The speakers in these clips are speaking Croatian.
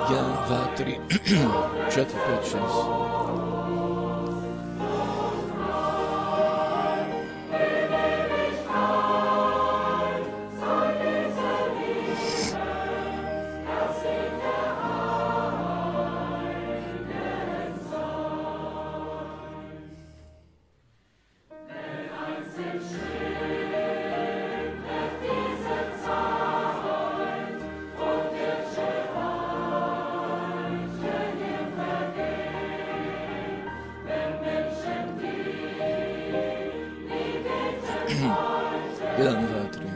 2, 3, 4, 5, 6. Jeden, dva, tri.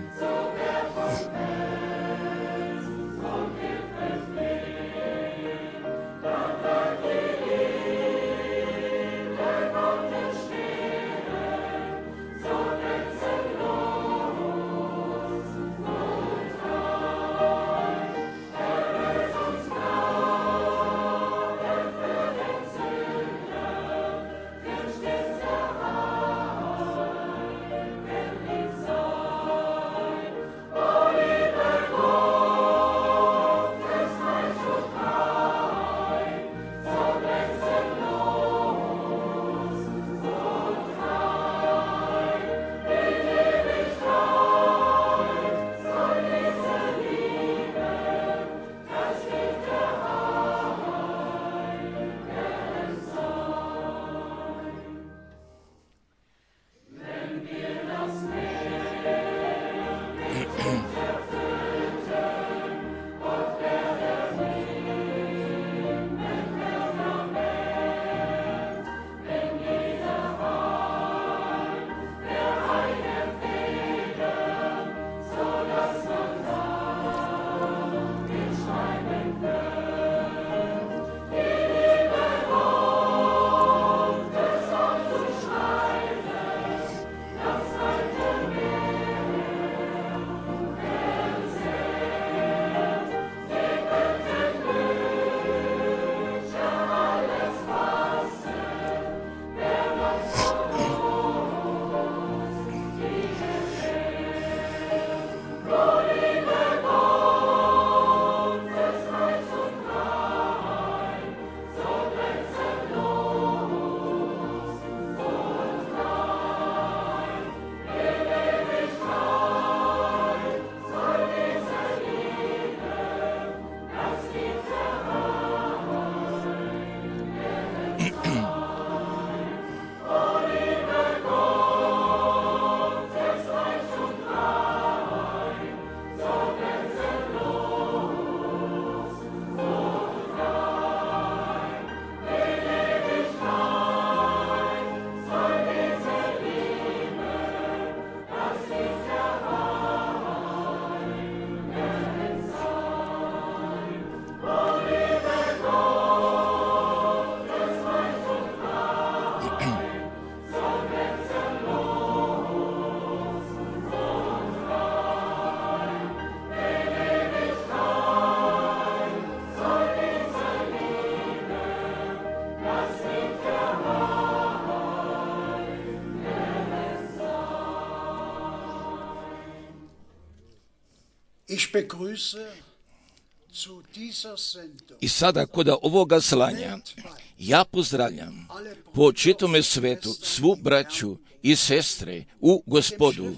I sada kod ovoga slanja ja pozdravljam po čitome svetu svu braću i sestre u Gospodu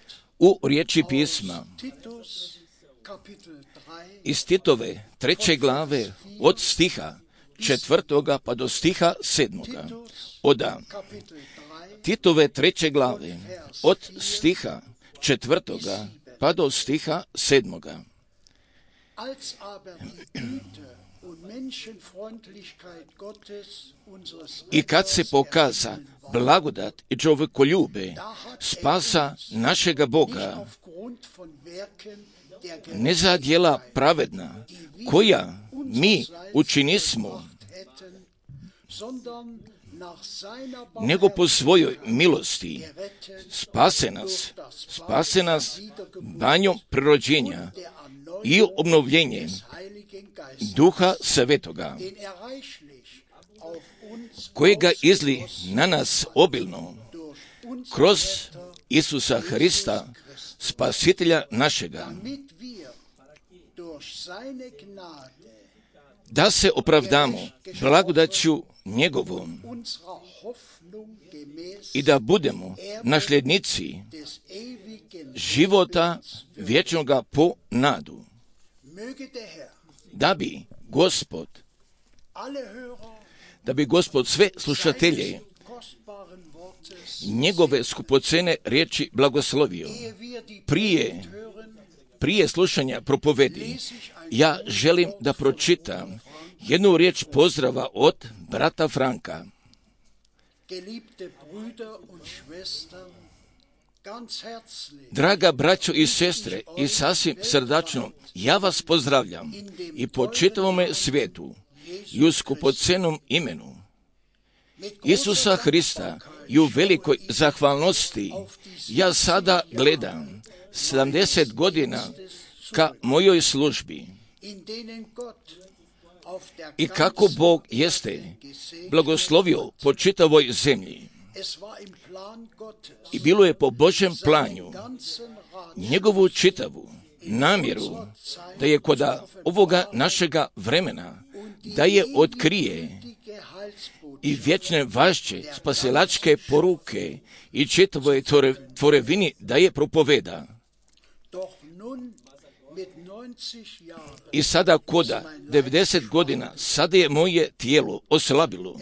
u riječi pisma iz Titove 3. glave od stiha 4. pa do stiha 7. Od Titove 3. glave od stiha 4. pa do stiha 7. I kad se pokaza blagodat i čovjekoljube spasa našega Boga, ne za djela pravedna, koja mi učinismo, nego po svojoj milosti spase nas banjom prirođenja i obnovljenjem Duha Svetoga, kojega izli na nas obilno kroz Isusa Hrista, Spasitelja našega, da se opravdamo blagodaću njegovom i da budemo nasljednici života vječnoga po nadu. Da bi Gospod sve slušatelje njegove skupocene riječi blagoslovio. Prije slušanja propovedi, ja želim da pročitam jednu riječ pozdrava od brata Franka. Draga braćo i sestre, i sasvim srdačno, ja vas pozdravljam i po čitavome svijetu i u skupocenom imenu Isusa Hrista i u velikoj zahvalnosti. Ja sada gledam 70 godina ka mojoj službi i kako Bog jeste blagoslovio po čitavoj zemlji. I bilo je po Božjem planju njegovu čitavu namjeru da je kod ovoga našega vremena da je otkrije i vječne vašće spasilačke poruke i čitavoj tvorevini da je propoveda. I sada koda 90 godina, sada je moje tijelo oslabilo.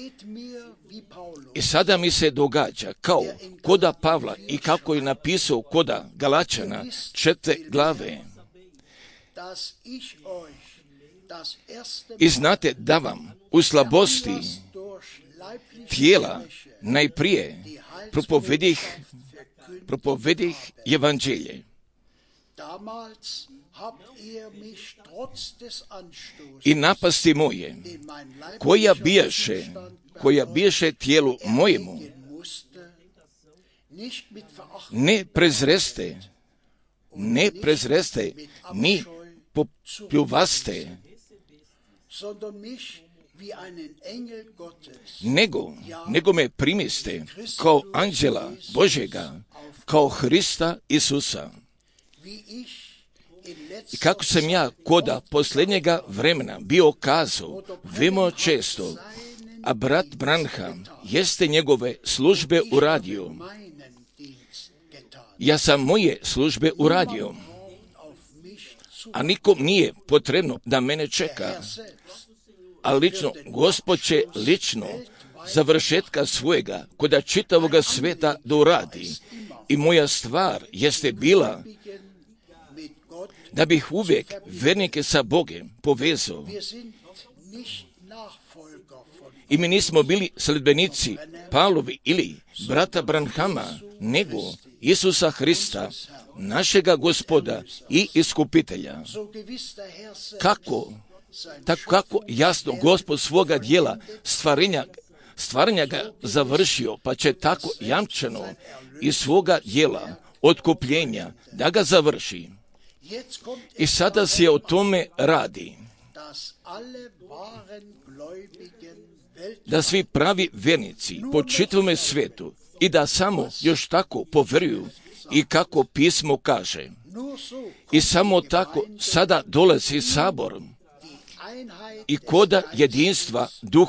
I sada mi se događa kao koda Pavla i kako je napisao koda Galačana 4. glave. I znate da vam u slabosti tijela najprije propovedih evanđelje. I napasti moje, koja biješe tijelu mojemu, ne prezreste, ni popljuvaste, nego me primiste kao anđela Božjega, kao Hrista Isusa. I kako sam ja koda posljednjega vremena bio kazao veoma često, a brat Branham jeste njegove službe uradio. Ja sam moje službe uradio, a nikom nije potrebno da mene čeka. A lično, Gospod će lično završetka svojega koda čitavoga sveta da uradi. I moja stvar jeste bila da bih uvijek vernike sa Bogem povezao. I mi nismo bili sledbenici Pavlovi ili brata Branhama, nego Isusa Hrista, našega Gospoda i Iskupitelja. Kako jasno Gospod svoga dijela stvaranja ga završio, pa će tako jamčeno i svoga dijela otkupljenja da ga završi. I sada se o tome radi, da svi pravi vjernici po čitavome svijetu i da samo još tako povjeruju i kako pismo kaže. I samo tako sada dolazi sabor i koda jedinstva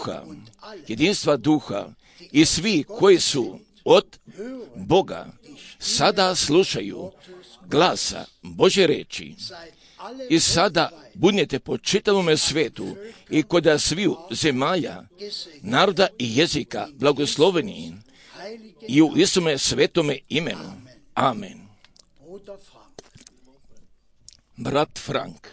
duha i svi koji su od Boga sada slušaju glasa Božje reči. I sada budnete po čitavome svijetu i koda sviju zemalja, naroda i jezika blagosloveni i u Isume svetome imenu. Amen. Brat Frank.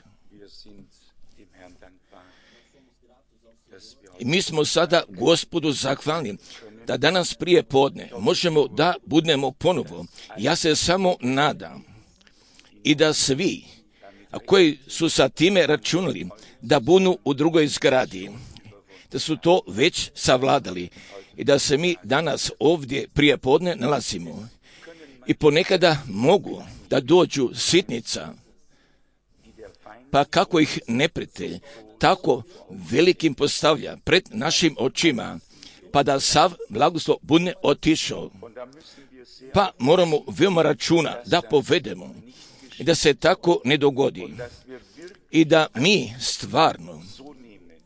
I mi smo sada Gospodu zahvalni da danas prije podne možemo da budnemo ponovo. Ja se samo nadam i da svi koji su sa time računali da bunu u drugoj zgradi, da su to već savladali i da se mi danas ovdje prije podne nalazimo. I ponekada mogu da dođu sitnica, pa kako ih neprijatelj tako velikim postavlja pred našim očima, pa da sav blagoslov bude otišao. Pa moramo veoma računa da povedemo i da se tako ne dogodi i da mi stvarno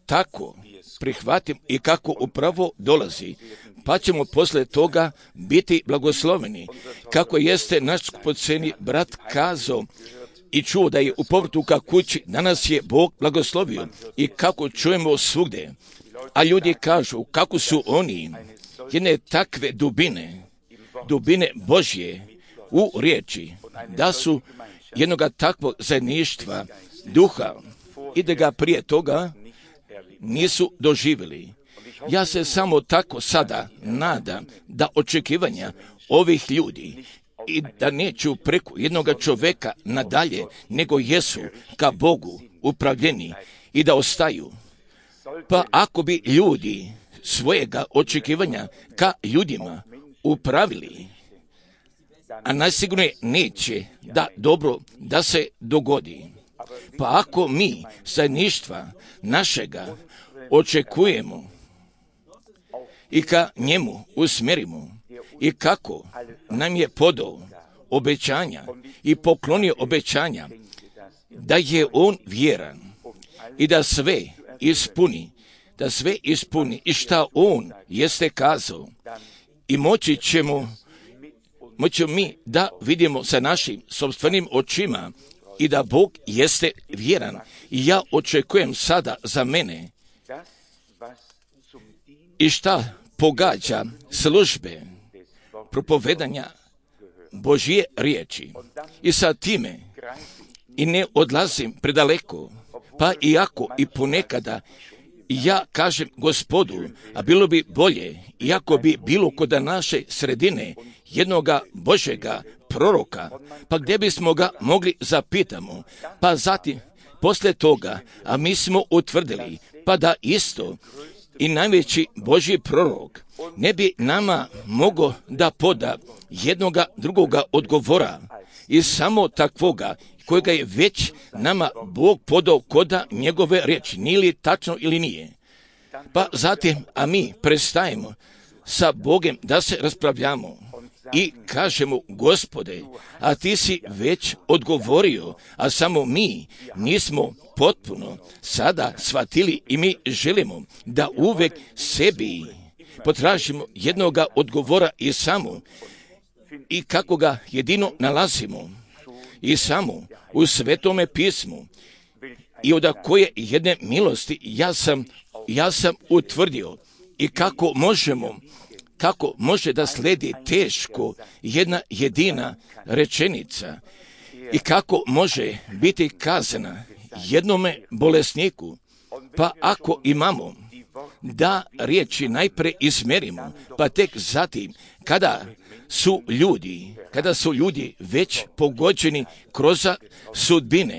tako prihvatim i kako upravo dolazi, pa ćemo posle toga biti blagosloveni. Kako jeste naš skupoceni brat kazao i čuo da je u povratu ka kući, danas je Bog blagoslovio i kako čujemo svugde. A ljudi kažu kako su oni jedne takve dubine Božje u riječi, da su jednoga takvog zajedništva duha i da ga prije toga nisu doživjeli. Ja se samo tako sada nadam da očekivanja ovih ljudi i da neću preko jednoga čovjeka nadalje, nego jesu ka Bogu upravljeni i da ostaju. Pa ako bi ljudi svojega očekivanja ka ljudima upravili, a najsigurnije neće da dobro da se dogodi. Pa ako mi zajedništva našega očekujemo i ka njemu usmjerimo i kako nam je podao obećanja i poklonio obećanja da je on vjeran i da sve ispuni i šta on jeste kazao, i moći ćemo mi da vidimo sa našim sopstvenim očima i da Bog jeste vjeran. I ja očekujem sada za mene i šta pogađa službe propovedanja Božje riječi. I sa time i ne odlazim predaleko, pa iako i ponekada ja kažem Gospodu, a bilo bi bolje, iako bi bilo kod naše sredine jednoga Božjega proroka, pa gdje bismo ga mogli zapitamo, pa zatim posle toga, a mi smo utvrdili, pa da isto i najveći Božji prorok ne bi nama mogao da poda jednoga drugoga odgovora i samo takvoga kojega je već nama Bog podao koda njegove riječi, nije li tačno ili nije. Pa zatim, a mi prestajemo sa Bogom da se raspravljamo i kažemo, Gospode, a ti si već odgovorio, a samo mi nismo potpuno sada shvatili i mi želimo da uvek sebi potražimo jednoga odgovora i samo i kako ga jedino nalazimo i samo u Svetome pismu i od koje jedne milosti ja sam utvrdio i kako može da sledi teško jedna jedina rečenica i kako može biti kazana jednome bolesniku. Pa ako imamo da riječi najpre izmerimo, pa tek zatim kada su ljudi već pogođeni kroz sudbine,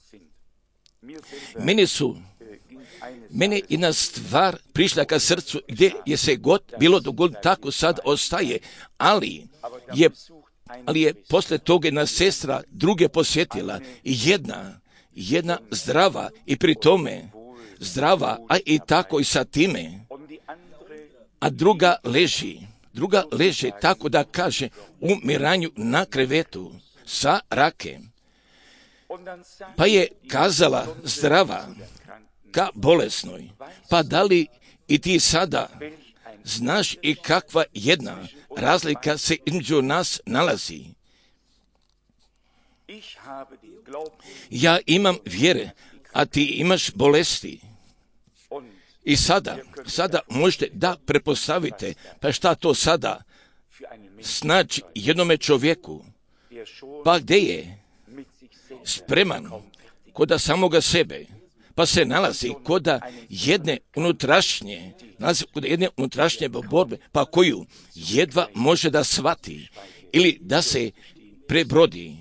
meni jedna stvar prišla ka srcu gdje je se god bilo dogodilo, tako sad ostaje, ali je posle toga jedna sestra druge posjetila i jedna zdrava i pri tome zdrava, a i tako i sa time, a druga leži tako da kaže u miranju na krevetu sa rakem. Pa je kazala zdrava ka bolesnoj, pa da li i ti sada znaš i kakva jedna razlika se između nas nalazi? Ja imam vjere, a ti imaš bolesti. I sada možete da prepostavite, pa šta to sada znači jednome čovjeku, pa gdje je spreman kod samoga sebe, pa se nalazi kod jedne unutrašnje borbe, pa koju jedva može da shvati ili da se prebrodi.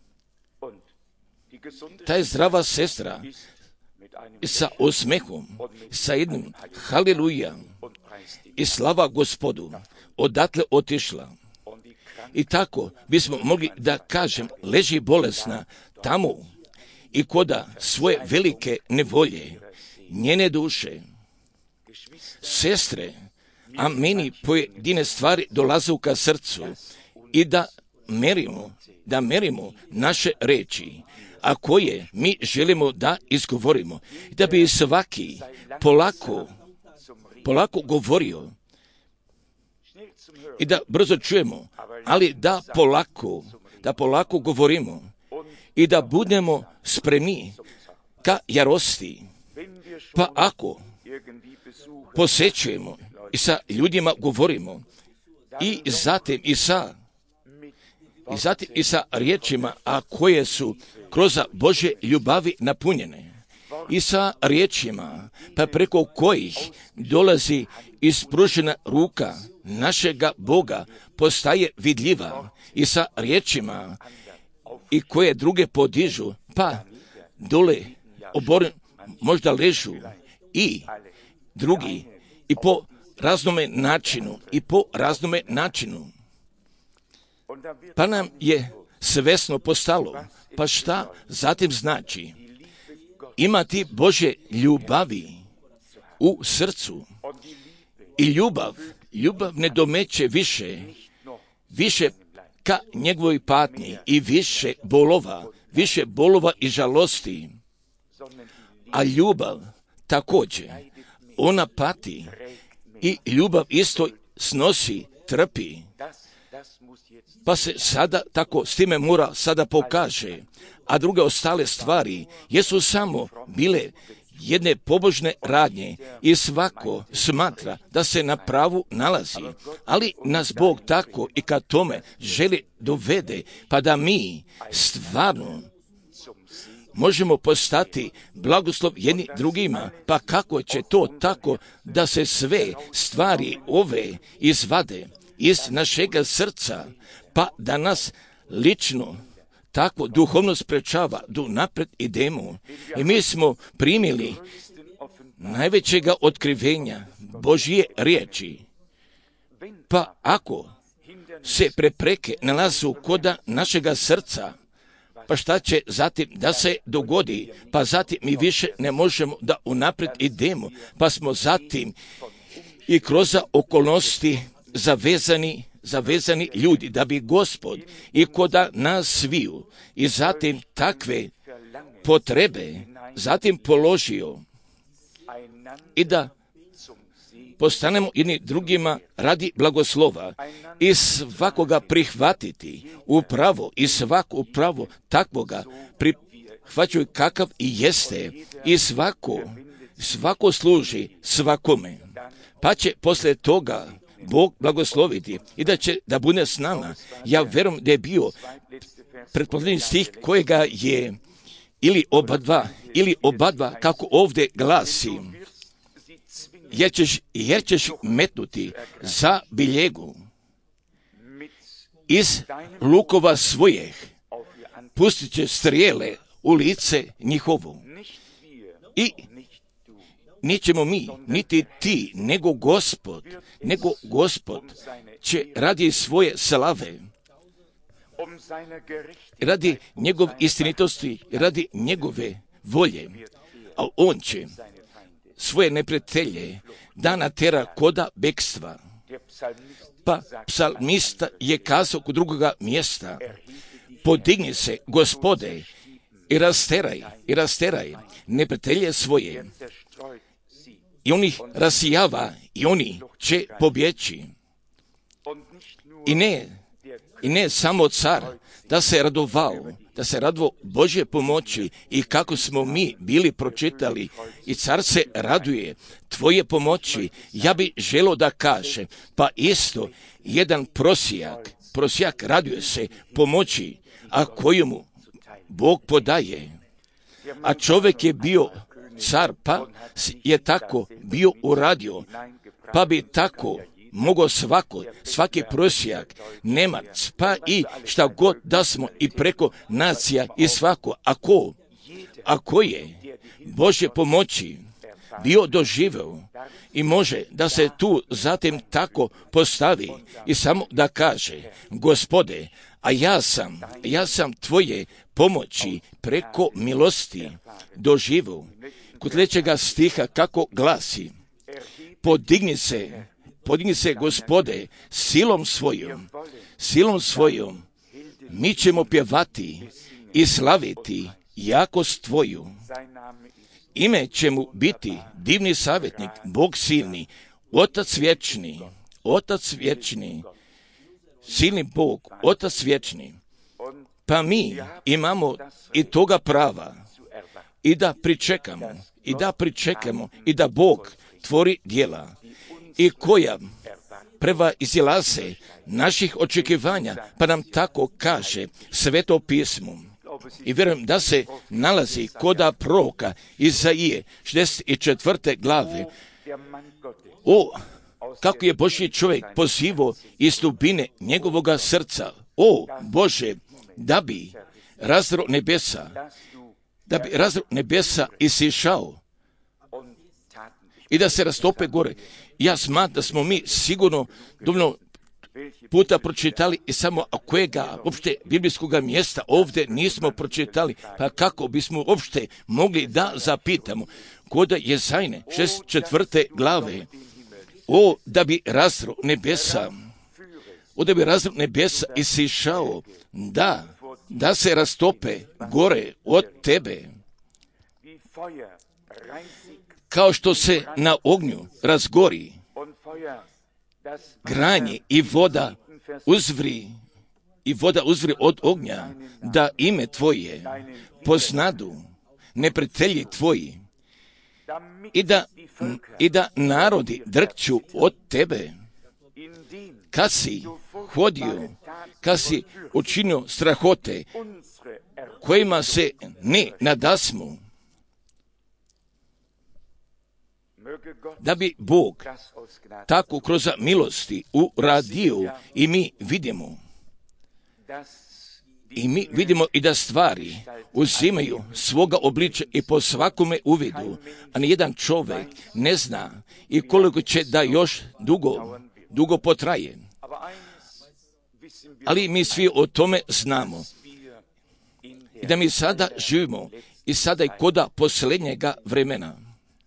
Ta je zdrava sestra sa osmehom, sa jednim haleluja i slava Gospodu odatle otišla. I tako bismo mogli da kažem, leži bolesna tamo i koda svoje velike nevolje, njene duše. Sestre, a meni pojedine stvari dolaze ka srcu i da merimo naše reči, a koje mi želimo da izgovorimo. Da bi svaki polako govorio i da brzo čujemo, ali da polako govorimo i da budemo spremni ka jarosti. Pa ako posjećujemo i sa ljudima govorimo i zatim i sa riječima, a koje su kroz Božje ljubavi napunjene, i sa riječima, pa preko kojih dolazi ispružena ruka našega Boga postaje vidljiva, i sa riječima i koje druge podižu, pa dole možda ležu i drugi i po raznome načinu. Pa nam je svesno postalo, pa šta zatim znači imati Božje ljubavi u srcu. I ljubav ne domeće više ka njegovoj patnji i više bolova i žalosti. A ljubav također, ona pati i ljubav isto snosi, trpi. Pa se sada tako s time mora sada pokaže, a druge ostale stvari jesu samo bile jedne pobožne radnje i svako smatra da se na pravu nalazi, ali nas Bog tako i kad tome želi dovede, pa da mi stvarno možemo postati blagoslov jedni drugima. Pa kako će to tako da se sve stvari ove izvade iz našega srca, pa da nas lično tako duhovno sprečava da napred idemo. I mi smo primili najvećega otkrivenja Božje riječi. Pa ako se prepreke nalazu koda našega srca, pa šta će zatim da se dogodi? Pa zatim mi više ne možemo da unaprijed idemo, pa smo zatim i kroz okolnosti zavezani ljudi, da bi Gospod i koda nas sviju i zatim takve potrebe zatim položio i da postanemo jedni drugima radi blagoslova i svakoga prihvatiti upravo i svako upravo takvoga prihvaćaju kakav i jeste i svako služi svakome. Pa će poslije toga Bog blagosloviti i da će da bude s nama. Ja vjerujem da je bio pretpostavljeni stih kojega je ili oba dva kako ovdje glasi, jer ćeš metnuti za biljegu iz lukova svojih, pustit će strijele u lice njihovo. I nećemo mi, niti ti, nego Gospod će radi svoje slave, radi njegov istinitosti, radi njegove volje, a on će svoje neprijatelje da natera koda bekstva. Pa psalmista je kazao kod drugoga mjesta, podigni se, Gospode, i rasteraj neprijatelje svoje. I on ih rasijava i oni će pobjeći. I ne samo car da se radovao Božje pomoći i kako smo mi bili pročitali i car se raduje tvoje pomoći. Ja bi želio da kaže, pa isto jedan prosjak raduje se pomoći, a koju mu Bog podaje. A čovjek je bio car, pa je tako bio uradio, pa bi tako mogao svaki prosjak, Nemac, pa i šta god da smo i preko nacija i svako, ako je Božje pomoći bio doživeo i može da se tu zatim tako postavi i samo da kaže, Gospode, a ja sam tvoje pomoći preko milosti doživeo. Kod trećega stiha kako glasi, podigni se, Gospode, silom svojom, mi ćemo pjevati i slaviti jakost tvoju. Ime će mu biti divni savjetnik, Bog silni, Otac vječni, silni Bog, Otac vječni. Pa mi imamo i toga prava i da pričekamo i da Bog tvori djela i koja prevazilaze naših očekivanja, pa nam tako kaže Sveto pismo. I vjerujem da se nalazi koda proroka Izaije 64. glave. Kako je Božji čovjek pozivao iz dubine njegovoga srca. O Bože, da bi razro nebesa isišao i da se rastope gore. Ja smatram da smo mi sigurno dovoljno puta pročitali i samo kojega uopšte biblijskog mjesta ovdje nismo pročitali, pa kako bismo uopšte mogli da zapitamo koda Jezajne 64. glave. O, da bi razro nebesa isišao, da se rastope gore od tebe, kao što se na ognju razgori granje i voda uzvri od ognja, da ime tvoje poznadu neprijatelji tvoji i da narodi drkću od tebe. Kad si hodio, kad si učinio strahote kojima se ne nadasmu, da bi Bog tako kroz milosti uradio i mi vidimo i da stvari uzimaju svoga obliča i po svakome uvidu, a nijedan čovjek ne zna i koliko će da još dugo potraje. Ali mi svi o tome znamo i da mi sada živimo i sada i koda posljednjega vremena.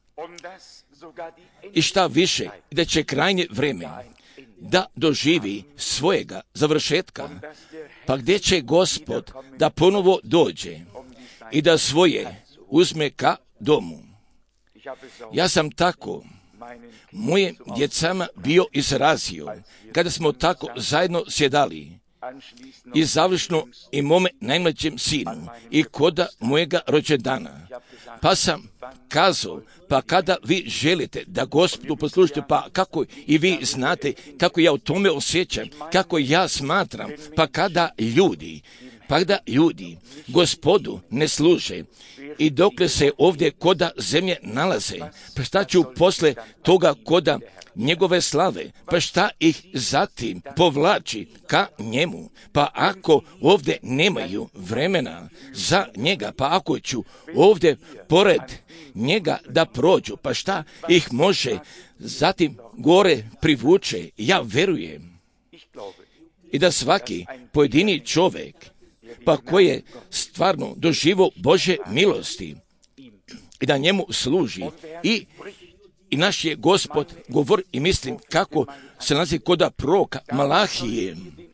I šta više, da će krajnje vrijeme da doživi svojega završetka, pa gdje će Gospod da ponovo dođe i da svoje uzme ka domu. Ja sam tako moje djecama bio izrazio, kada smo tako zajedno sjedali, i završno i mome najmlađem sinu i koda mojega rođendana. Pa sam kazao, pa kada vi želite da Gospodu poslušate, pa kako i vi znate kako ja o tome osjećam, kako ja smatram, pa kada ljudi Gospodu ne služe i dokle se ovdje koda zemlje nalaze, pa šta ću posle toga koda njegove slave, pa šta ih zatim povlači ka njemu, pa ako ovdje nemaju vremena za njega, pa ako ću ovdje pored njega da prođu, pa šta ih može zatim gore privuče. Ja verujem i da svaki pojedini čovjek, pa koji je stvarno doživio Božje milosti i da njemu služi i naš je Gospod govori i mislim kako se nalazi koda proroka Malahije.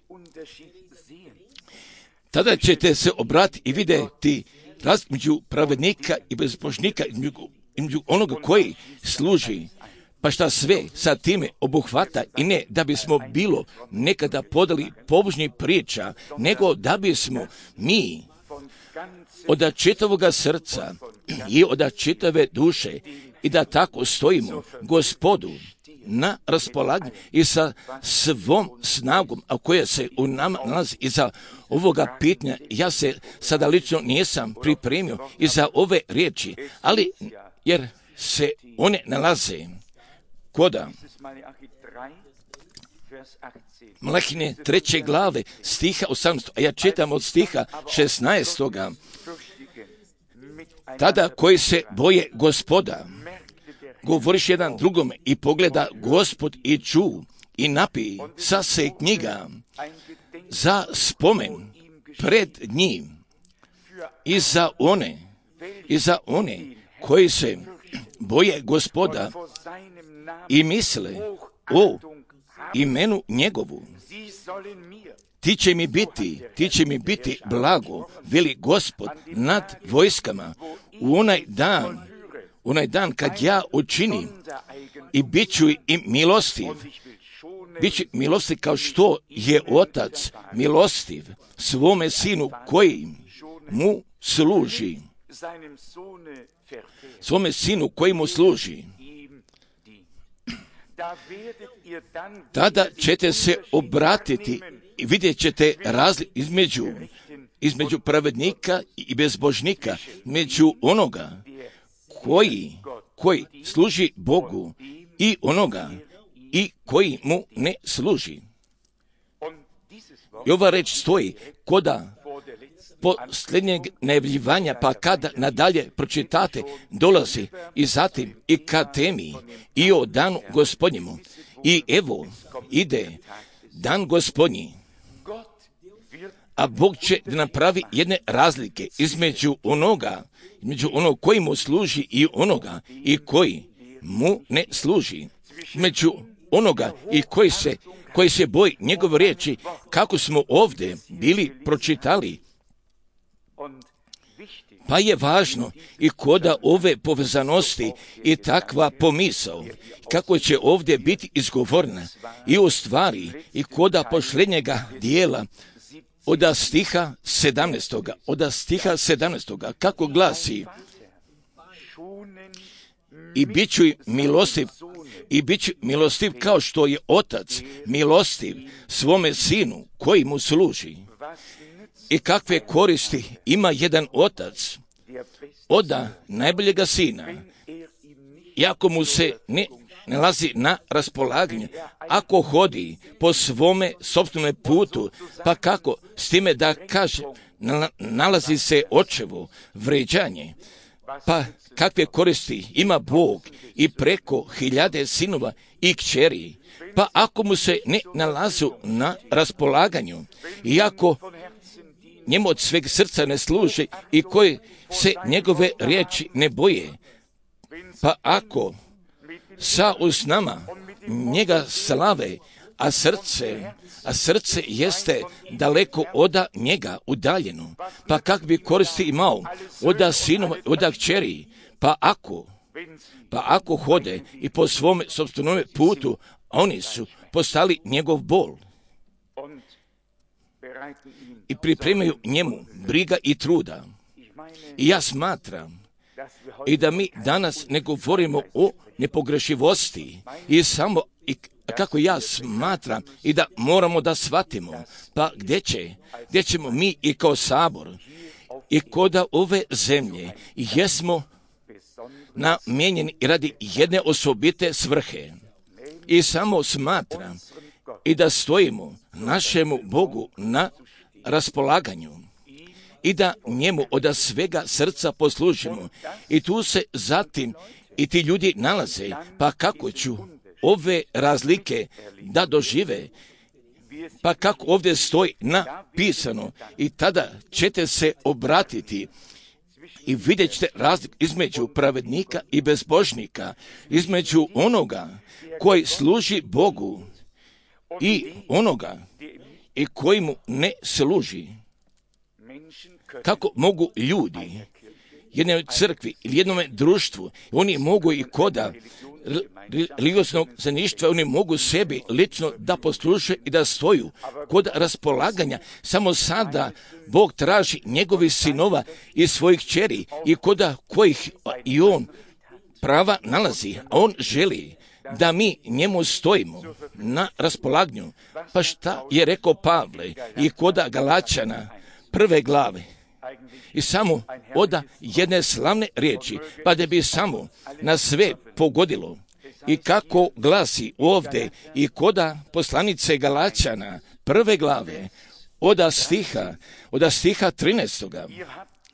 Tada ćete se obratiti i vidjeti između pravednika i bezbožnika, između onoga koji služi, pa šta sve sa time obuhvata, i ne da bismo bilo nekada podali pobožnih priča, nego da bismo mi od čitavoga srca i od čitave duše i da tako stojimo Gospodu na raspolaganju i sa svom snagom, a koja se u nama nalazi iza ovoga pitanja. Ja se sada lično nisam pripremio i za ove riječi, ali jer se one nalaze koda Malahine 3. glave stiha 18, a ja čitam od stiha 16. Tada koji se boje Gospoda, govoriš jedan drugome i pogleda Gospod i ču i napij sa se knjiga za spomen pred njim i za one koji se boje Gospoda i misle o imenu njegovu. ti će mi biti blago, veli Gospod nad vojskama, u onaj dan kad ja učinim i bit ću i milostiv. Biću milostiv kao što je otac milostiv svome sinu koji mu služi. Svome sinu koji mu služi. Tada ćete se obratiti i vidjet ćete razliku između pravednika i bezbožnika, među onoga koji služi Bogu i onoga i koji mu ne služi. I ova reč stoji koda posljednjeg najavljivanja, pa kada nadalje pročitate, dolazi i zatim i ka temi i o danu Gospodnjemu. I evo, ide dan Gospodnji, a Bog će da napravi jedne razlike između onog koji mu služi i onoga i koji mu ne služi. Među onoga i koji se boji njegove riječi, kako smo ovdje bili pročitali. Pa je važno i koda ove povezanosti i takva pomisao, kako će ovdje biti izgovorena i u stvari i koda posljednjega dijela od stiha 17. Kako glasi: i bit ću milostiv kao što je otac milostiv svome sinu koji mu služi. I kakve koristi ima jedan otac od najboljega sina, iako mu se ne nalazi na raspolaganju, ako hodi po svome sopstvenom putu, pa kako s time da kaže, nalazi se očevo vređanje, pa kakve koristi ima Bog i preko 1000 sinova i kćeri, pa ako mu se ne nalazu na raspolaganju, iako njemu od sveg srca ne služi i koji se njegove riječi ne boje, pa ako sa usnama njega slave, a srce jeste daleko od njega udaljeno, pa kak bi koristi imao od sinova, od kćeri, pa ako hode i po svome sopstvenom putu, oni su postali njegov bol i pripremaju njemu briga i truda. I ja smatram i da mi danas ne govorimo o nepogrešivosti i samo kako ja smatram i da moramo da shvatimo, pa gdje ćemo mi i kao sabor i koda ove zemlje jesmo namijenjeni radi jedne osobite svrhe. I samo smatram i da stojimo našemu Bogu na raspolaganju i da njemu od svega srca poslužimo. I tu se zatim i ti ljudi nalaze, pa kako ću ove razlike da dožive, pa kako ovdje stoji napisano, i tada ćete se obratiti i vidjet ćete razliku između pravednika i bezbožnika, između onoga koji služi Bogu i onoga i koji mu ne služi. Kako mogu ljudi jednoj crkvi ili jednom društvu, oni mogu i koda religioznog zaništva, oni mogu sebi lično da posluže i da stoju kod raspolaganja. Samo sada Bog traži njegovih sinova i svojih kćeri i koda kojih i on prava nalazi, a on želi da mi njemu stojimo na raspolaganju. Pa šta je rekao Pavle i koda Galačana 1. glave? I samo oda jedne slavne riječi, pa da bi samo na sve pogodilo. I kako glasi ovdje i koda poslanice Galačana 1. glave od stiha 13.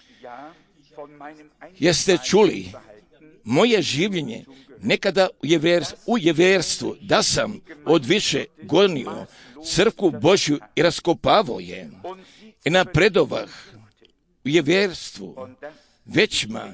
Jeste čuli moje življenje nekada u jeverstvu, da sam odviše gonio crkvu Božju i raskopavao je i napredovah u jeverstvu većma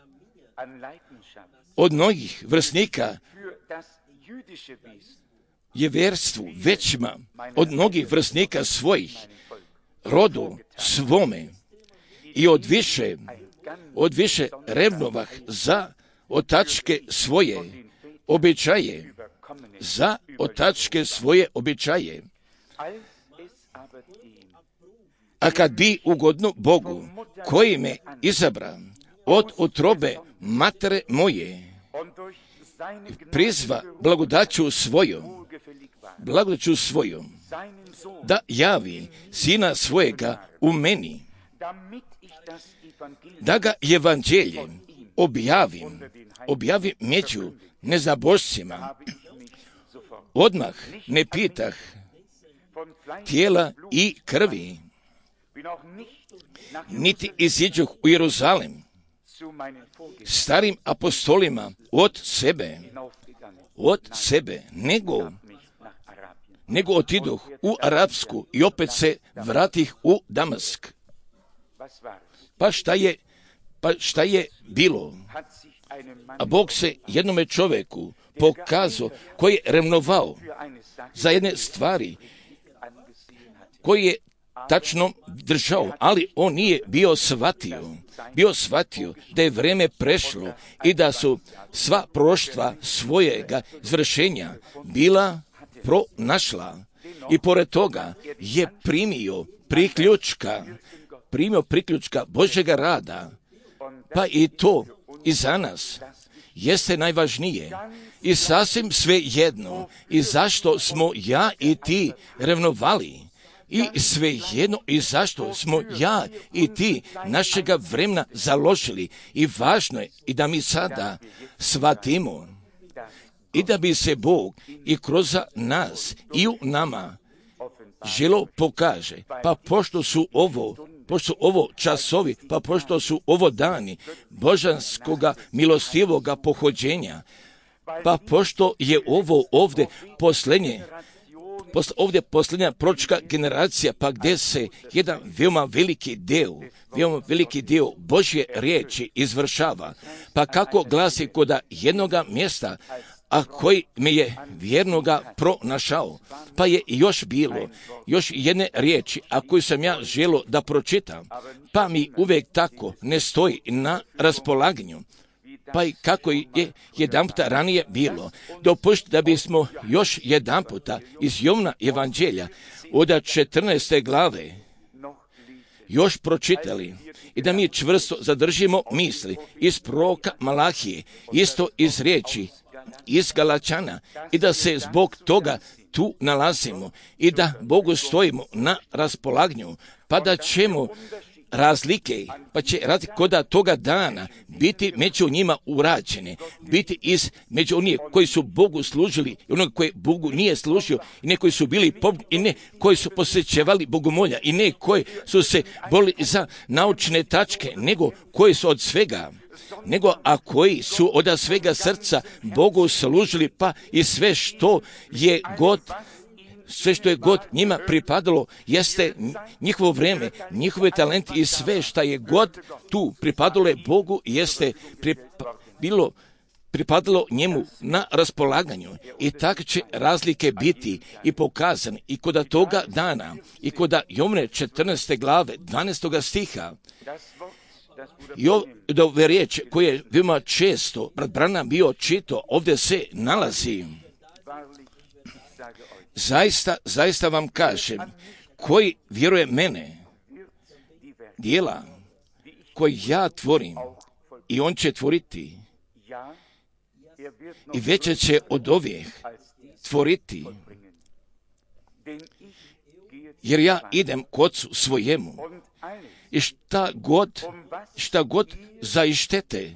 od mnogih vrstnika je vjerstvu većima od mnogih vrstnika svojih, rodu svome, i od više revnovah za otačke svoje običaje, A kad bi ugodno Bogu, koji me izabra od utrobe matere moje, prizva blagodaću svojom, da javi sina svojega u meni, da ga evanđeljem objavim među nezabožcima. Odmah ne pitah tijela i krvi, niti iziđoh u Jeruzalem starim apostolima od sebe, nego otidoh u Arapsku i opet se vratih u Damask. Pa šta je bilo? A Bog se jednome čovjeku pokazao koji je revnovao za jedne stvari, koji je tačno držao, ali on nije bio shvatio da je vrijeme prešlo i da su sva proroštva svojega izvršenja bila pronašla. I pored toga je primio priključka Božjega rada, pa i to i za nas jeste najvažnije i sasvim sve jedno i zašto smo ja i ti revnovali i sve jedno i zašto smo ja i ti našega vremena založili. I važno je i da mi sada shvatimo i da bi se Bog i kroz nas i u nama želo pokaže, pa pošto su ovo časovi, pa pošto su ovo dani božanskoga milostivoga pohođenja, pa pošto je ovo ovdje posljednja proročka generacija, pa gdje se jedan veoma veliki dio Božje riječi izvršava, pa kako glasi kod jednoga mjesta, a koji me je vjernoga pronašao, pa je još bilo još jedne riječi, a koju sam ja želio da pročitam, pa mi uvijek tako ne stoji na raspolaganju, pa i kako je jedanputa ranije bilo. Dopustite da bismo još jedanputa iz Jovna evanđelja od 14. glave još pročitali i da mi čvrsto zadržimo misli iz proroka Malahije, isto iz riječi iz Galačana, i da se zbog toga tu nalazimo i da Bogu stojimo na raspolaganju, pa da ćemo razlike kod toga dana biti među njima urađene, biti među onih koji su Bogu služili i onog koji Bogu nije služio, i ne koji su bili i ne koji su posjećevali Bogomolja, i ne koji su se borili za naučne tačke, nego koji su od svega, a koji su od svega srca Bogu služili, pa i sve što je god njima pripadalo jeste njihovo vrijeme, njihove talenti i sve što je god tu pripadalo je Bogu jeste pripadalo njemu na raspolaganju. I tak će razlike biti i pokazane i kod toga dana i kod Jovne 14. glave 12. stiha. I ove riječi koje je veoma često brat Branham bio čito, ovdje se nalazi. Zaista vam kažem, koji vjeruje mene, djela koji ja tvorim, i on će tvoriti, i veće će od ovih tvoriti, jer ja idem k Otcu svojemu, i šta god zaištete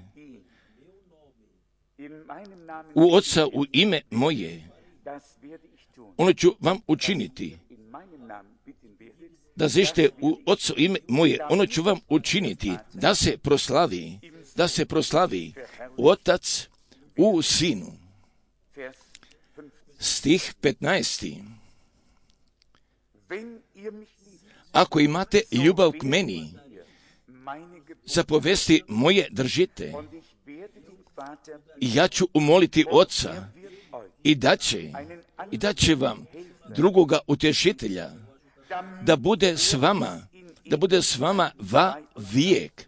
u Otca u ime moje, ono ću vam učiniti. Da zaište u Otcu ime moje, ono ću vam učiniti, da se proslavi Otac u Sinu. Stih 15. Ako imate ljubav k meni, zapovesti moje držite, i ja ću umoliti Oca, i daće vam drugoga utješitelja, da bude s vama va vijek.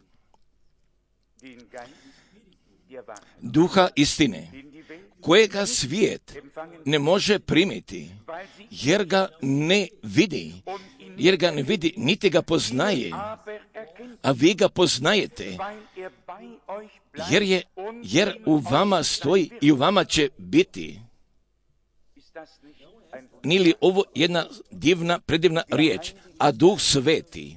Duha istine, kojega svijet ne može primiti, jer ga ne vidi, niti ga poznaje, a vi ga poznajete, jer u vama stoji i u vama će biti. Nije li ovo jedna predivna riječ? A Duh Sveti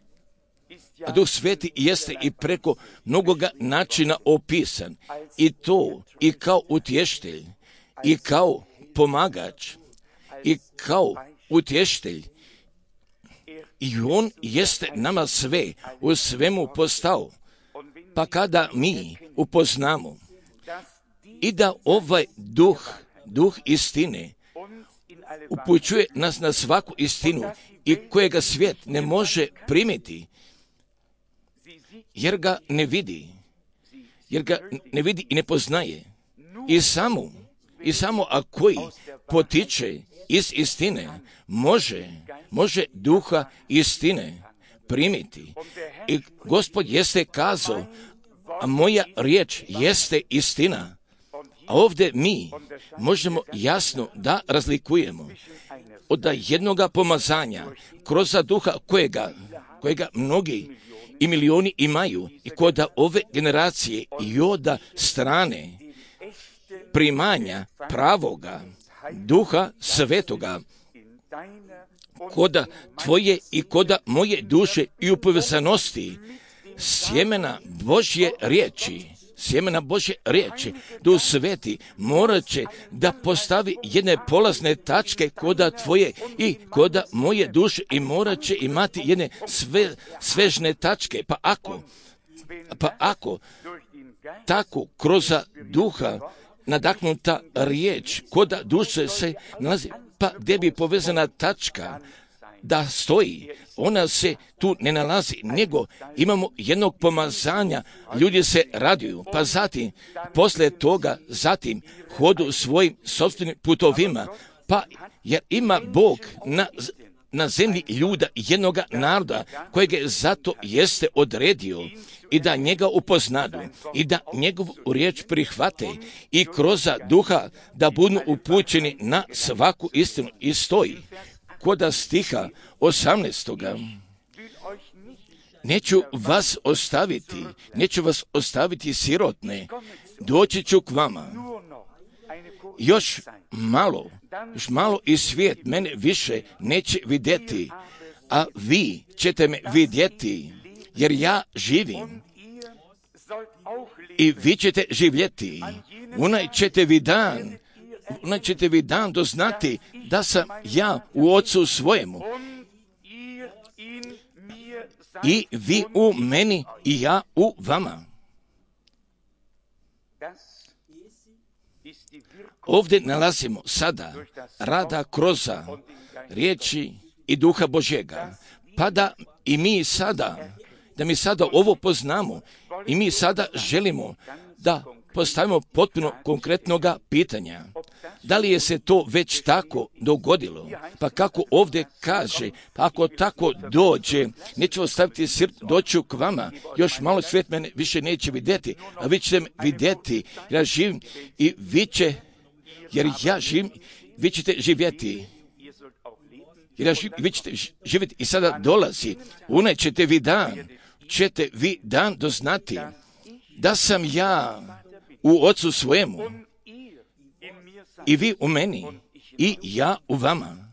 jeste i preko mnogoga načina opisan, i to i kao utješitelj, i kao pomagač, i kao utješitelj. I on jeste nama sve u svemu postao. Pa kada mi upoznamo i da ovaj duh istine upućuje nas na svaku istinu i kojega svijet ne može primiti, jer ga ne vidi i ne poznaje. I samo a koji potiče iz istine može duha istine primiti. I Gospod jeste kazao, a moja riječ jeste istina. A ovdje mi možemo jasno da razlikujemo od jednoga pomazanja kroz duha kojega mnogi i milioni imaju, i kod ove generacije i od strane primanja pravoga Duha Svetoga koda tvoje i koda moje duše i u povezanosti sjemena Božje riječi, Duh Sveti morat će da postavi jedne polazne tačke koda tvoje i koda moje duše, i morat će imati jedne svežne tačke. Pa ako tako kroz duha nadahnuta riječ koda duše se nalazi, pa gdje bi povezana tačka da stoji, ona se tu ne nalazi, nego imamo jednog pomazanja, ljudi se raduju, pa zatim, poslije toga, hodu svojim sopstvenim putovima, pa jer ima Bog na zemlji ljuda jednoga naroda, kojeg je zato jeste odredio, i da njega upoznadu, i da njegovu riječ prihvate, i kroz duha da budu upućeni na svaku istinu. I stoji koda stiha 18. Neću vas ostaviti sirotne, doći ću k vama. Još malo i svijet mene više neće vidjeti, a vi ćete me vidjeti, jer ja živim. I vi ćete živjeti. Onaj ćete vi dan doznati da sam ja u Otcu svojemu, i vi u meni i ja u vama. Ovdje nalazimo sada rada kroz riječi i Duha Božjega, pa da mi sada ovo poznamo, i mi sada želimo da postavimo potpuno konkretnoga pitanja. Da li je se to već tako dogodilo? Pa kako ovdje kaže, pa ako tako dođe, neću ostaviti doću k vama, još malo svijet mene više neće vidjeti, a vi ćete me vidjeti, ja živim, i jer ja živim, vi ćete živjeti. Vi ćete živjeti, i sada dolazi, onaj ćete vi dan doznati da sam ja u Otcu svojemu, i vi u meni i ja u vama.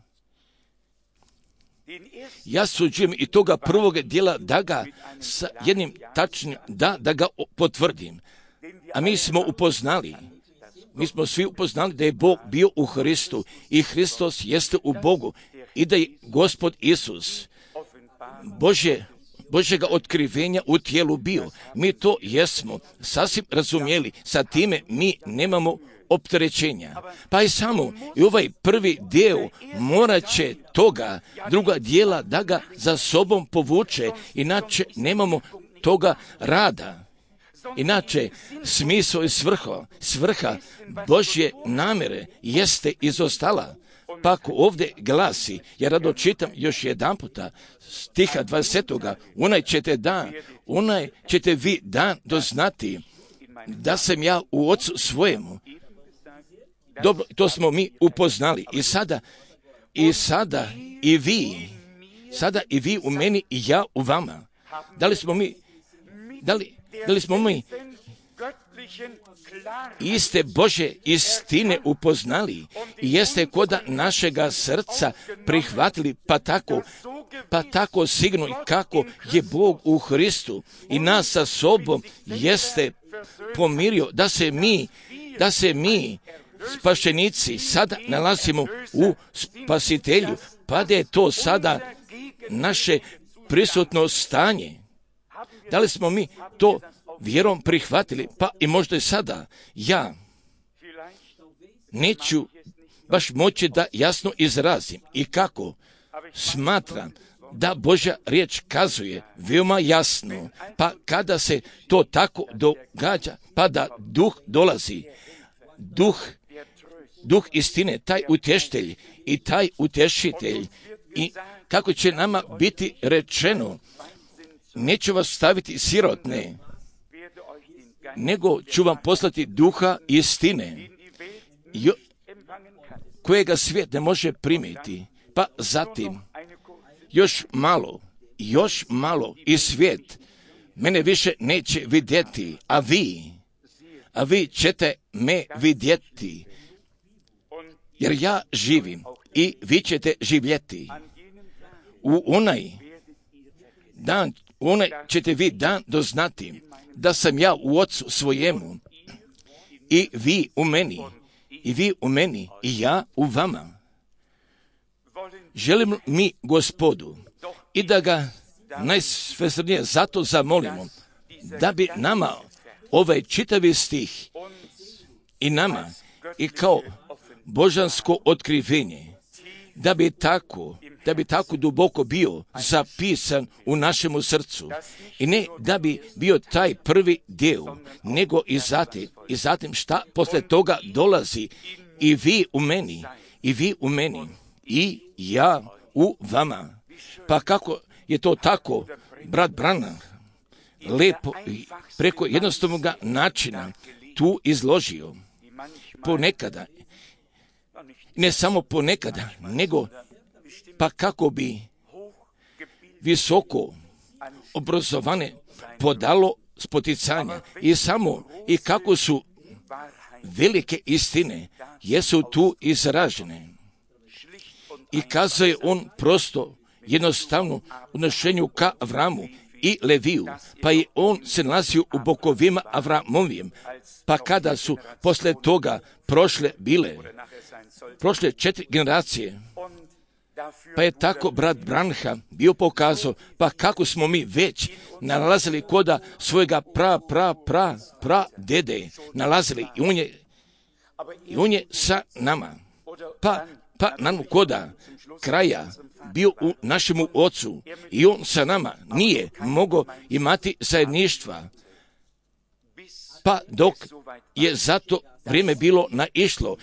Ja suđujem i toga prvog dijela da ga sa jednim tačnim da ga potvrdim. A mi smo svi upoznali da je Bog bio u Hristu, i Hristos jeste u Bogu, i da je Gospod Isus Božjega otkrivenja u tijelu bio. Mi to jesmo sasvim razumjeli, sa time mi nemamo opterećenja. Pa i samo i ovaj prvi dio morat će toga druga dijela da ga za sobom povuče, inače nemamo toga rada. Inače, smisao i svrha Božje namjere jeste izostala. Pa ako ovdje glasi, ja rado čitam još jedan puta, stiha 20. Onaj ćete vi dan doznati da sam ja u Ocu svojemu. Dobro, to smo mi upoznali. I sada i vi u meni i ja u vama. Da li smo mi iste Božje istine upoznali i jeste koda našega srca prihvatili, pa tako sigurno i kako je Bog u Hristu i nas sa sobom jeste pomirio da se mi spašenici sada nalazimo u spasitelju, pa da je to sada naše prisutno stanje. Da li smo mi to vjerom prihvatili? Pa i možda i sada ja neću baš moći da jasno izrazim i kako smatram da Božja riječ kazuje veoma jasno, pa kada se to tako događa, pa da duh dolazi, duh istine, taj utješitelj i taj utješitelj, i kako će nama biti rečeno, neću vas staviti sirotne, nego ću vam poslati duha istine, kojega svijet ne može primiti. Pa zatim, još malo i svijet mene više neće vidjeti, a vi ćete me vidjeti, jer ja živim i vi ćete živjeti. U onaj ćete vi dan doznati da sam ja u Ocu svojemu i vi u meni i ja u vama. Želimo mi Gospodu i da ga najsvesrdnije zato zamolimo da bi nama ovaj čitavi stih i nama i kao božansko otkrivenje da bi tako duboko bio zapisan u našemu srcu i ne da bi bio taj prvi dio, nego i zatim šta posle toga dolazi i vi u meni i ja u vama. Pa kako je to tako, brat Branham lepo i preko jednostavnog načina tu izložio. Ponekada, ne samo ponekada, nego pa kako bi visoko obrazovane podalo spoticanja i kako su velike istine jesu tu izražene. I kazuje on prosto jednostavno odnošenju ka Avramu i Leviju, pa i on se nalazio u bokovima Avramovijem, pa kada su posle toga prošle 4 generacije, pa je tako brat Branham bio pokazao, pa kako smo mi već nalazili koda svojega pra dede nalazili i on je sa nama, pa nam koda kraja bio u našemu Ocu i on sa nama nije mogao imati zajedništva, pa dok je zato vrijeme bilo naišlo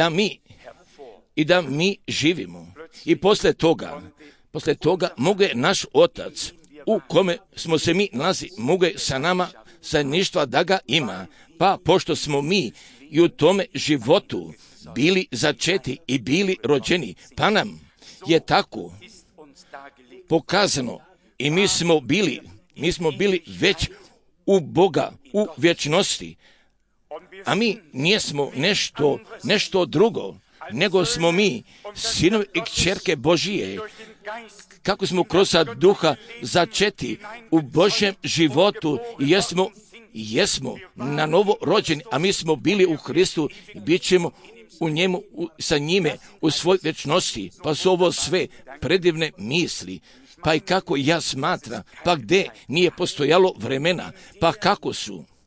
i da mi živimo. I posle toga mogu je naš Otac u kome smo se mi nalazi, mogu je sa nama zajedništva da ga ima, pa pošto smo mi i u tome životu bili začeti i bili rođeni, pa nam je tako pokazano i mi smo bili već u Boga, u vječnosti, a mi nijesmo nešto drugo, nego smo mi sinovi i kćerke Božije, kako smo kroz duha začeti u Božjem životu i jesmo na novo rođeni, a mi smo bili u Hristu i bit ćemo u njemu, sa njime, u svoj vječnosti. Pa su ovo sve predivne misli, pa i kako ja smatram, pa gdje nije postojalo vremena, pa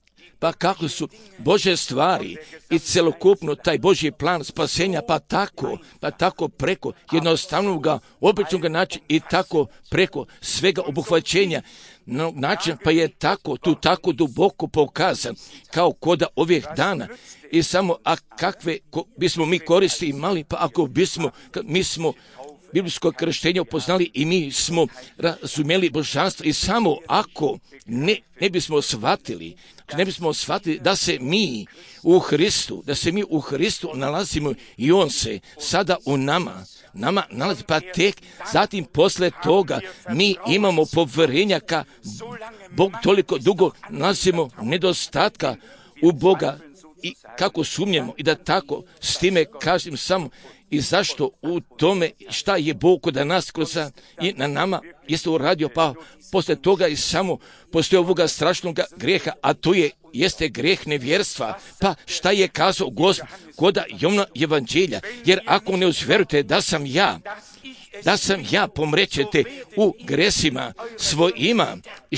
pa kako su Božje stvari i celokupno taj Božji plan spasenja, pa tako preko jednostavnog običnog načina i tako preko svega obuhvaćenja način, pa je tako duboko pokazan kao koda ovih dana. I samo, a kakve bismo mi koristi imali, pa ako mi smo biblijsko krštenje upoznali i mi smo razumjeli božanstvo, i samo ako ne bismo shvatili da se mi u Hristu nalazimo i On se sada u nama nalazi, pa tek zatim posle toga mi imamo povjerenja ka Bog, toliko dugo nalazimo nedostatka u Boga i kako sumnjamo, i da tako s time kažem samo i zašto u tome šta je Bog kod nas i na nama jeste uradio, pa posle toga i samo postoje ovoga strašnog grijeha, a to jeste grijeh nevjerstva. Pa šta je kazao Gospod kod Jovana evanđelja? Jer ako ne uzverujete da sam ja, pomrećete u gresima svojima. I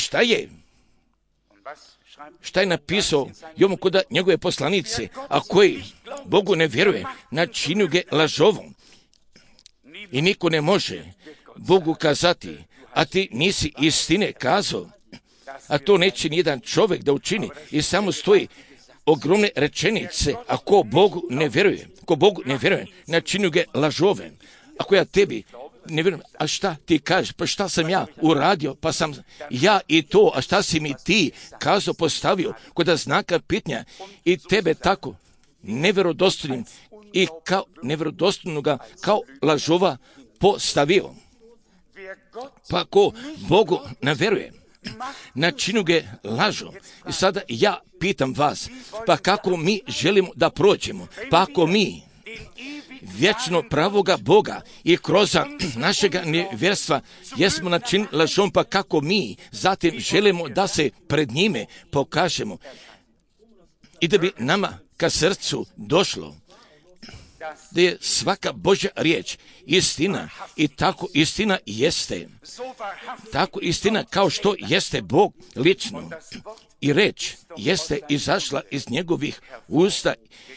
šta je napisao Jovan kod njegove poslanice? A koji Bogu ne vjeruje, načinju ga lažovom. I niko ne može Bogu kazati, a ti nisi istine kazao. A to neće nijedan čovjek da učini. I samo stoji ogromne rečenice, a ko Bogu ne vjeruje, načinju ga lažovem. Ako ja tebi ne vjerujem, a šta ti kažeš, pa šta sam ja uradio, pa sam ja i to, a šta si mi ti kazao, postavio kod znaka pitanja i tebe tako nevjerodostojnim i kao nevjerodostojnoga kao lažova postavio. Pa ko Bogu ne vjeruje, načinu ga lažu. I sada ja pitam vas, pa kako mi želimo da prođemo, pa ako mi vječno pravoga Boga i kroz našega nevjerstva jesmo način lažom, pa kako mi zatim želimo da se pred njime pokažemo i da bi nama ka srcu došlo da je svaka Božja riječ istina, i tako istina jeste. Tako istina kao što jeste Bog lično. I reč jeste izašla iz njegovih usta.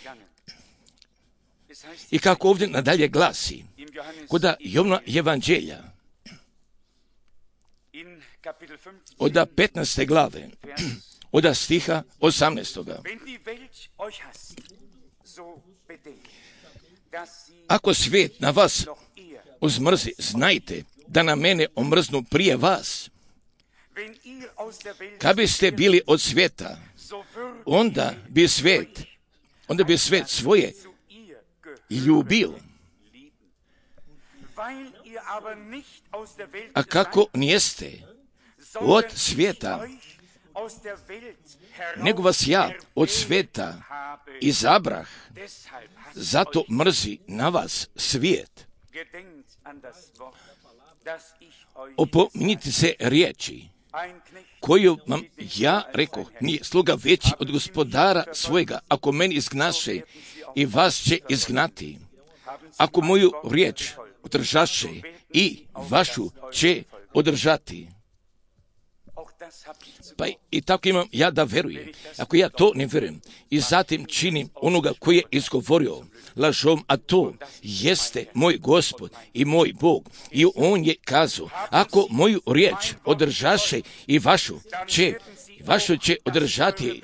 I kako ovdje nadalje glasi, kod Jovana evanđelja, od 15. glave, od stiha 18. Ako svijet na vas uzmrzi, znajte da na mene omrznu prije vas. Kad biste bili od svijeta, onda bi svijet svoje ljubio. A kako nijeste od svijeta, nego vas ja od svijeta izabrah, zato mrzi na vas svijet. Opominjite se riječi koju vam ja rekoh, nije sluga veći od gospodara svojega. Ako meni izgnaše, i vas će izgnati. Ako moju riječ održaše, i vašu će održati. Pa i tako imam ja da verujem. Ako ja to ne vjerujem i zatim činim onoga koji je izgovorio lažom, a to jeste moj Gospod i moj Bog, i On je kazao, ako moju riječ održaše, i vašu će održati.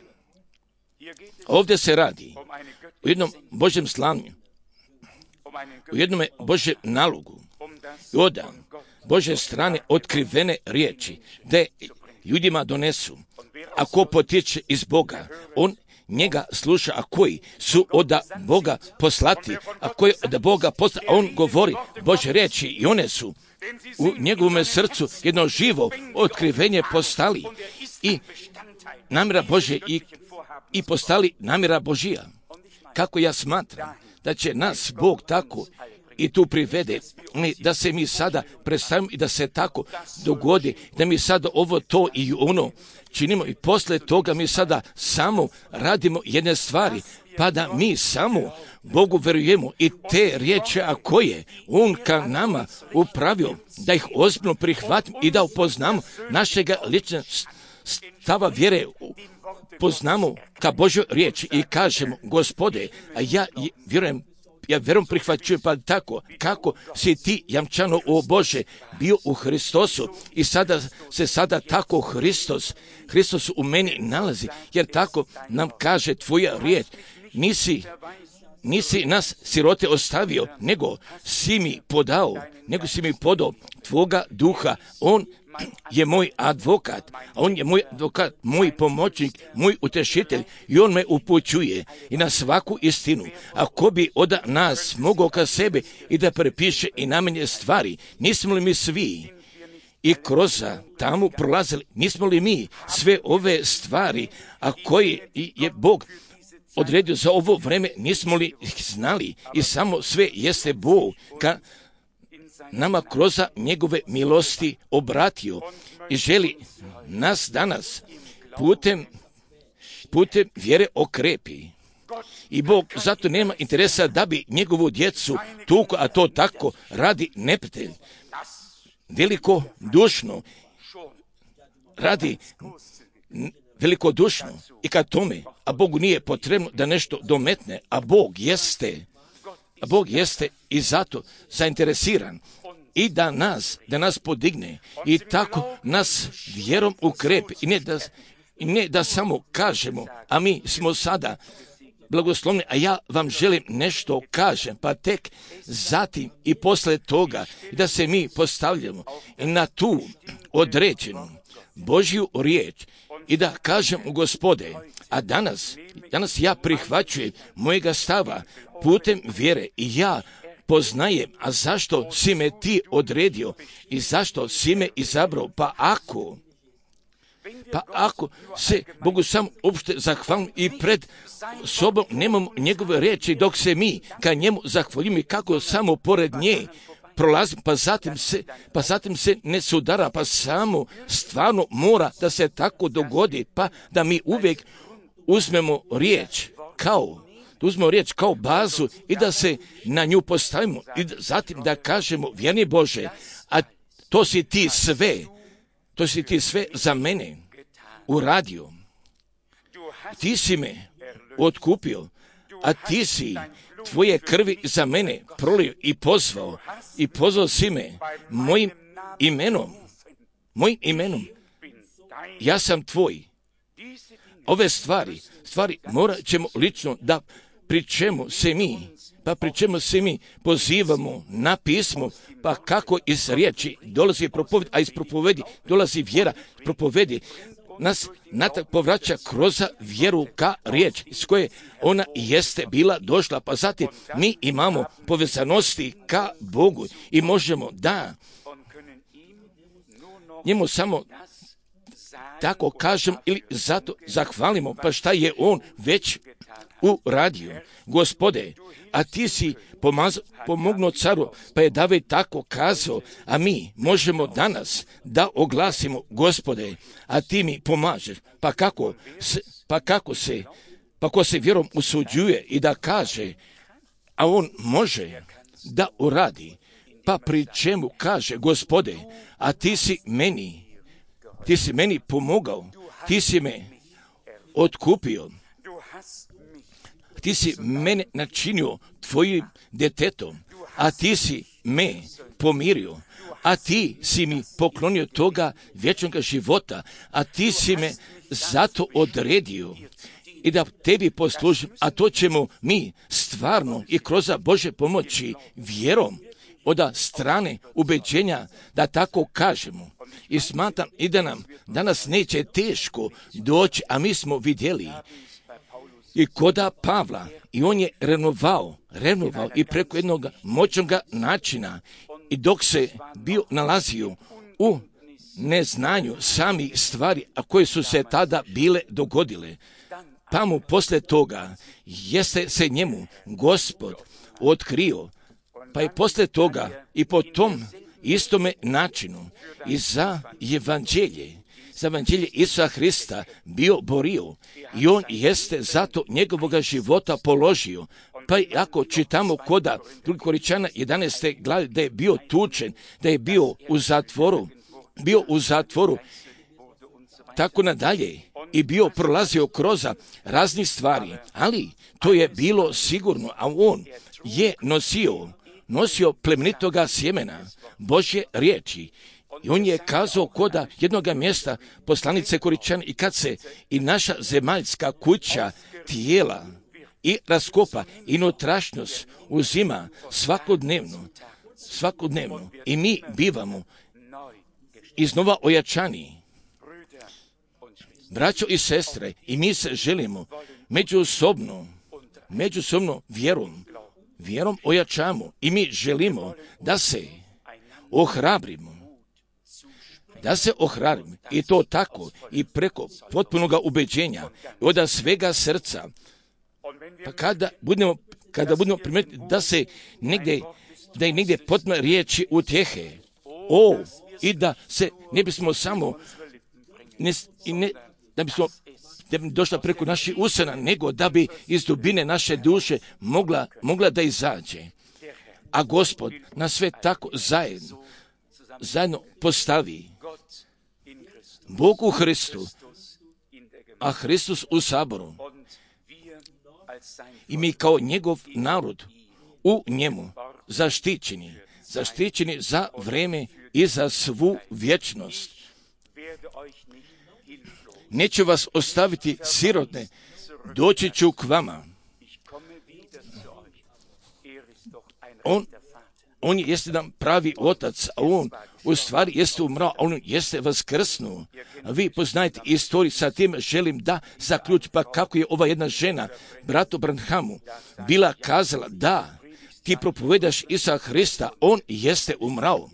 Ovdje se radi u jednom Božjem slanju, u jednom Božjem nalogu, od Božje strane otkrivene riječi, da ljudima donesu. Ako potječe iz Boga, on njega sluša, a koji su od Boga poslati, a koji od Boga poslati, a on govori Božje riječi, i one su u njegovom srcu jedno živo otkrivenje postali i namjera Božje i postali namjera Božija. Kako ja smatram da će nas Bog tako i tu privede, da se mi sada predstavimo i da se tako dogodi, da mi sada ovo, to i ono činimo, i posle toga mi sada samo radimo jedne stvari, pa da mi samo Bogu verujemo i te riječi, a koje On ka nama upravio, da ih ozbiljno prihvatimo i da upoznamo našega ličnog stava vjere poznamo ka Božju riječ i kažemo, Gospode, a ja vjerujem prihvaćujem, pa tako, kako si ti, jamčano, o Bože, bio u Hristosu i sada tako Hristos u meni nalazi, jer tako nam kaže tvoja riječ, nisi nas sirote ostavio, nego si mi podao tvoga duha. On je moj advokat, moj pomoćnik, moj utešitelj i on me upućuje i na svaku istinu. Ako bi od nas mogao ka sebi i da prepiše i namenje stvari, nismo li mi svi i kroz tamo prolazili, nismo li mi sve ove stvari, a koji je Bog odredio za ovo vreme, nismo li ih znali i samo sve jeste Bog ka nama kroz njegove milosti obratio i želi nas danas putem vjere okrepi. I Bog zato nema interesa da bi njegovu djecu tuko, a to tako radi neprijatelj. Velikodušno i kad tome, a Bogu nije potrebno da nešto dometne, a Bog jeste i zato zainteresiran i da nas podigne i tako nas vjerom ukrepi i ne da samo kažemo, a mi smo sada blagoslovni, a ja vam želim nešto kažem, pa tek zatim i posle toga da se mi postavljamo na tu određenu Božju riječ i da kažem, Gospode, a danas ja prihvaćujem mojega stava putem vjere i ja poznajem, a zašto si me ti odredio i zašto si me izabrao, pa ako se Bogu sam uopšte zahvalim i pred sobom nemamo njegove riječi, dok se mi ka njemu zahvalimo i kako samo pored nje prolazim, pa zatim se ne sudara, pa samo stvarno mora da se tako dogodi, pa da mi uvijek uzmemo riječ kao bazu i da se na nju postavimo i zatim da kažemo, vjerni Bože, a to si ti sve za mene uradio. Ti si me otkupio, a ti si tvoje krvi za mene prolio i pozvao si me mojim imenom. Ja sam tvoj. Ove stvari morat ćemo lično da pri čemu se mi pozivamo na pismo, pa kako iz riječi dolazi propoved, a iz propovedi dolazi vjera, propovedi nas natrag povraća kroz vjeru ka riječ iz koje ona jeste bila došla, pa zatim mi imamo povezanosti ka Bogu i možemo da njemu samo tako kažem ili zato zahvalimo, pa šta je on već uradio. Gospode, a ti si pomognuo caru, pa je David tako kazao, a mi možemo danas da oglasimo, Gospode, a ti mi pomažeš, pa ko se vjerom usuđuje i da kaže, a on može da uradi, pa pri čemu kaže, Gospode, a ti si meni pomogao, ti si me otkupio, ti si mene načinio tvojim djetetom, a ti si me pomirio, a ti si mi poklonio toga vječnog života, a ti si me zato odredio i da tebi poslužim, a to ćemo mi stvarno i kroz Bože pomoći vjerom od strane ubeđenja da tako kažemo. I smatram i da nam danas neće teško doći, a mi smo vidjeli i koda Pavla, i on je renovao i preko jednog moćnog načina, i dok se bio nalazio u neznanju samih stvari, a koje su se tada bile dogodile, pa mu posle toga jeste se njemu Gospod otkrio, pa je posle toga i po tom istome načinu i za evanđelje Isusa Hrista bio borio i on jeste zato njegovog života položio. Pa ako čitamo koda 2. Korinčana 11. glave da je bio tučen, da je bio u zatvoru tako nadalje i bio prolazio kroz raznih stvari, ali to je bilo sigurno, a on je nosio plemenitoga sjemena Božje riječi. I on je kazao koda jednoga mjesta poslanice Koričan, i kad se i naša zemaljska kuća tijela i raskopa i unutrašnjost uzima svakodnevno i mi bivamo iznova ojačani. Braćo i sestre, i mi se želimo međusobno vjerom ojačamo i mi želimo da se ohrabrimo i to tako i preko potpunoga ubeđenja od svega srca. Pa kada budemo primijetiti da je negdje potpuno riječi utjehe, i da se ne bismo samo da bi došla preko naših usana, nego da bi iz dubine naše duše mogla da izađe. A Gospod nas sve tako zajedno postavi. Bog u Hristu, a Hristus u saboru. I mi kao njegov narod u njemu zaštićeni za vreme i za svu vječnost. Neću vas ostaviti sirotne, doći ću k vama. On jeste nam pravi otac, a on u stvari jeste umrao, a on jeste vaskrsnuo. A vi poznajete istoriju, sa tim želim da zaključim, pa kako je ova jedna žena, bratu Branhamu, bila kazala da ti propovedaš Isusa Hrista, on jeste umrao.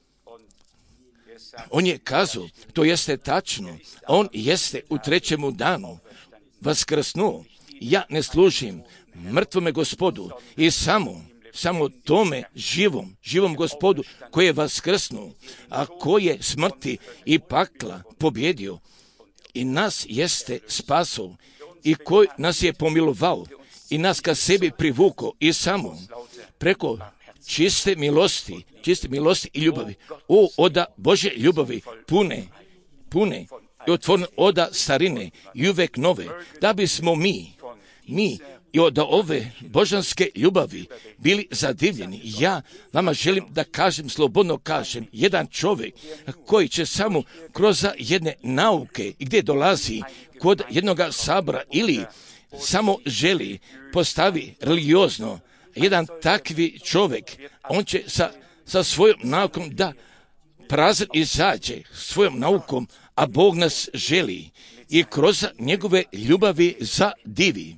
On je kazao, to jeste tačno, on jeste u trećemu danu vaskrsnuo. Ja ne služim mrtvome Gospodu i samo tome živom Gospodu koji je vaskrsnuo, a koji je smrti i pakla pobjedio i nas jeste spasao i koji nas je pomilovao i nas ka sebi privukao i samo preko čiste milosti i ljubavi. Oda Božje ljubavi pune i otvorene oda starine i uvek nove, da bismo mi i od ove božanske ljubavi bili zadivljeni. Ja vama želim da kažem, slobodno kažem, jedan čovjek koji će samo kroz jedne nauke gdje dolazi kod jednog sabora ili samo želi postavi religiozno, jedan takvi čovjek, on će sa svojom naukom da prazan izađe svojom naukom, a Bog nas želi i kroz njegove ljubavi zadivi.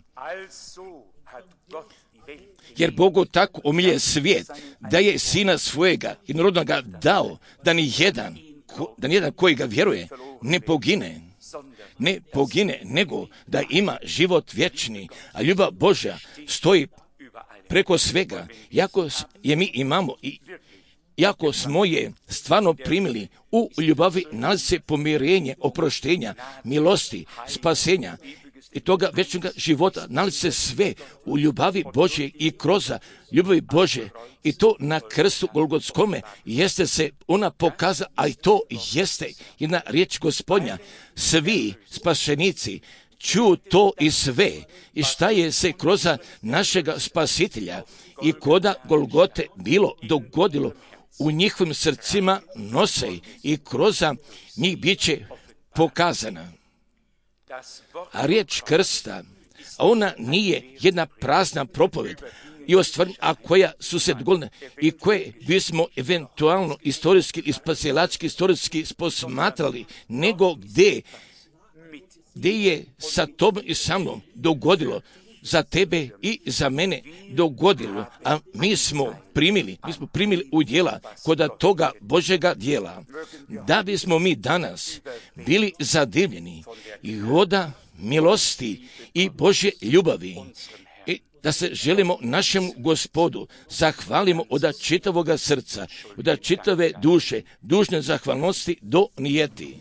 Jer Bogu tako omilje svijet, da je sina svojega jednorodnoga dao, da nijedan koji ga vjeruje ne pogine, nego da ima život vječni, a ljubav Božja stoji preko svega. Jako je mi imamo i jako smo je stvarno primili u ljubavi, nalazi se pomirenje, oproštenja, milosti, spasenja i toga vječnog života, nalazi se sve u ljubavi Božje i kroz ljubavi Božje, i to na krstu Golgotskome jeste se ona pokazala, a i to jeste jedna riječ Gospodnja. Svi spašenici čuju to i sve, i šta je se kroz našega Spasitelja i koda Golgote bilo dogodilo u njihovim srcima nose i kroz njih bit će pokazana. A riječ krsta, ona nije jedna prazna propoved i ostvarenja, a koja su se dogodile i koje bismo eventualno istorijski i spasilački istorijski posmatrali, nego gdje je sa tobom i sa mnom dogodilo, za tebe i za mene dogodilo, a mi smo primili u djela kod toga Božjega djela, da bismo mi danas bili zadivljeni i oda milosti i Božje ljubavi, i da se želimo našem Gospodu zahvalimo od čitavoga srca, od čitave duše, dužne zahvalnosti do nijeti.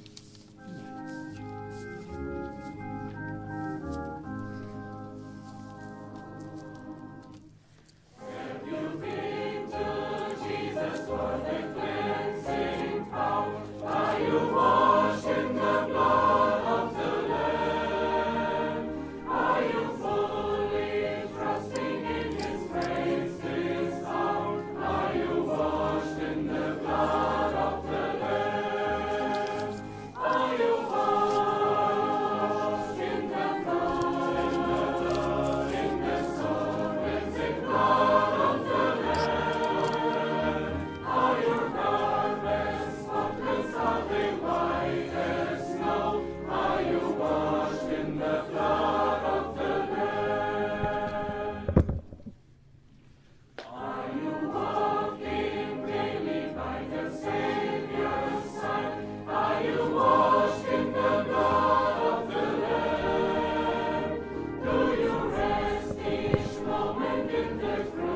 Washed in the blood in der Freude